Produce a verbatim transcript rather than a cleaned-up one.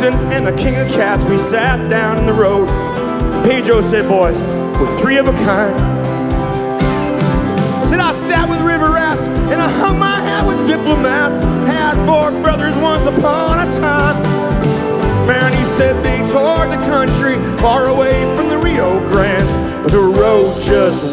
Washington and the king of cats, we sat down in the road. Pedro said, boys, we're three of a kind. Said I sat with river rats and I hung my hat with diplomats. Had four brothers once upon a time. Man, he said they toured the country far away from the Rio Grande, but the road just